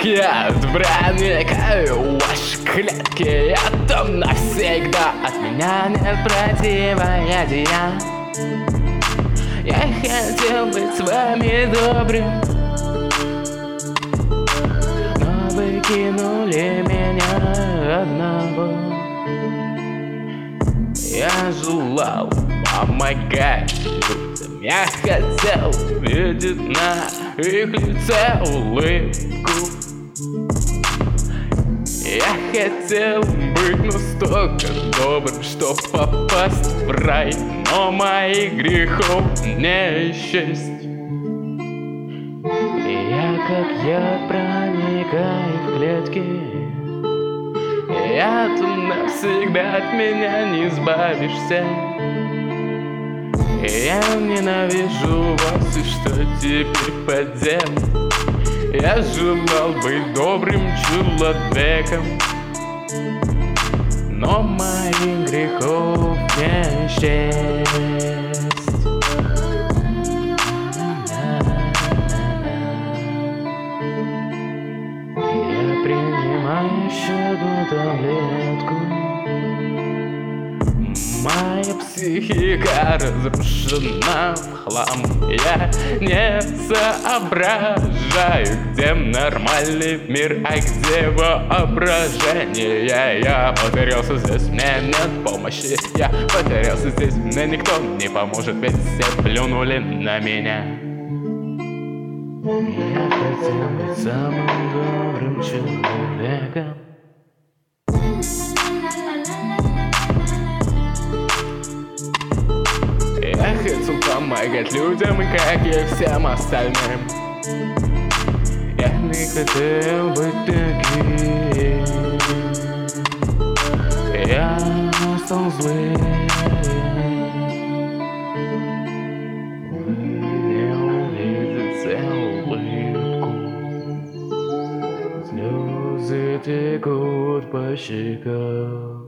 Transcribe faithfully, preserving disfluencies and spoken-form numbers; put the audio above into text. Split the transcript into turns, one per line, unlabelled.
я проникаю в ваши клетки, я там навсегда. От меня нет противоядия. Я хотел быть с вами добрым, но вы кинули меня одного. Я желал помогать людям, я хотел видеть на их лице улыбку. Я хотел быть настолько добрым, чтоб попасть в рай, но моих грехов не счесть. И я, как я, проникаю в клетки, я тут навсегда, от меня не избавишься. Я ненавижу вас, и что теперь поделать? Я желал быть добрым человеком, но моих грехов не счесть. Я принимаю еще одну таблетку. Моя психика разрушена в хлам. Я не соображаю, где нормальный мир, а где воображение. Я потерялся здесь, мне нет помощи. Я потерялся здесь, мне никто не поможет, ведь все плюнули на меня. Я хотел быть самым добрым человеком. Я хотел помогать людям, и как и всем остальным. Я не хотел быть таким. Я стал злым. Вы не увидите улыбку. Слезы текут по щекам.